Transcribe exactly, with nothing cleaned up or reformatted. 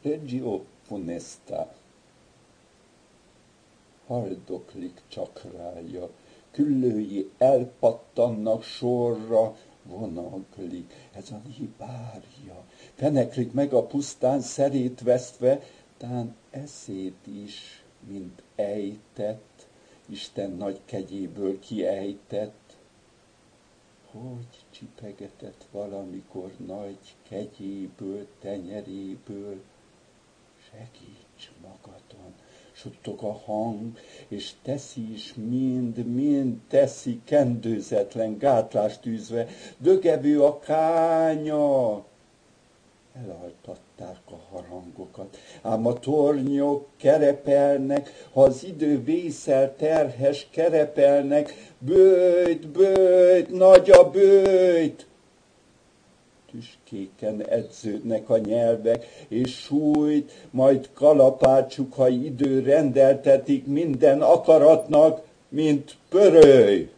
Reggio funesta. Haldoklik csak rája, küllői elpattannak sorra, vonaglik, ez a libárja. Feneklik meg a pusztán szerét vesztve, tán eszét is, mint ejtett, Isten nagy kegyéből kiejtett. Hogy csipegetett valamikor nagy kegyéből, tenyeréből, segíts magadon, suttog a hang, és teszi is mind, mind teszi, kendőzetlen gátlást űzve, dögevő a kánya. Elaltatták a harangokat, ám a tornyok kerepelnek, ha az idő vészel terhes kerepelnek, bőjt, bőjt, nagy a bőjt! Tüskéken edződnek a nyelvek, és sújt, majd kalapácsuk, ha idő rendeltetik minden akaratnak, mint pöröly.